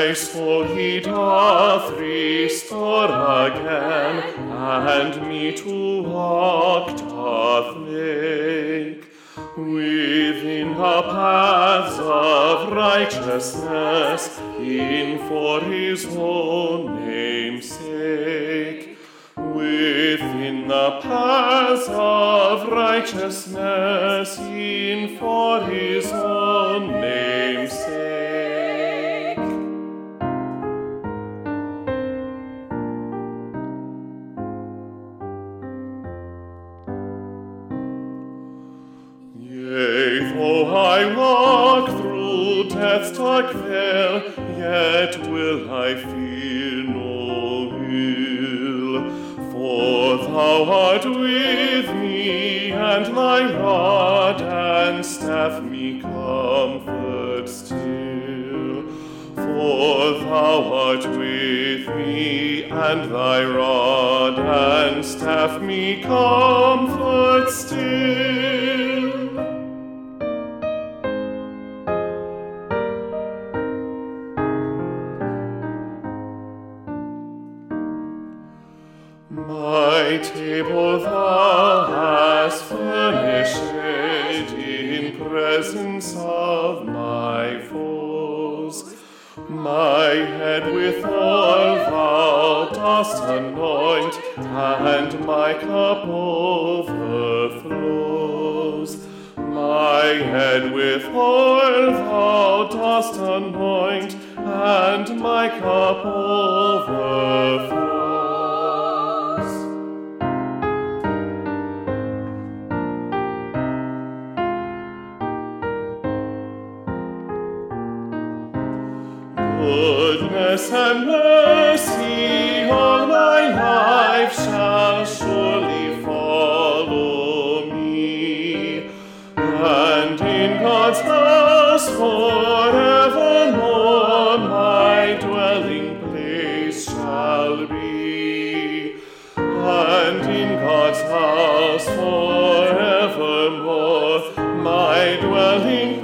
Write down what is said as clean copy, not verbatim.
My soul he doth restore again, and me to walk doth make within the paths of righteousness, in for his own name's sake. Within the paths of righteousness, in for his own name's sake. Yea, though I walk through death's dark vale, yet will I fear no ill. For thou art with me, and thy rod and staff me comfort still. For thou art with me, and thy rod and staff me comfort still. My table thou hast furnished in presence of my foes. My head with oil thou dost anoint, and my cup overflows. My head with oil thou dost anoint, and my cup overflows. Goodness and mercy all my life shall surely follow me, and in God's house forevermore my dwelling place shall be. And in God's house forevermore my dwelling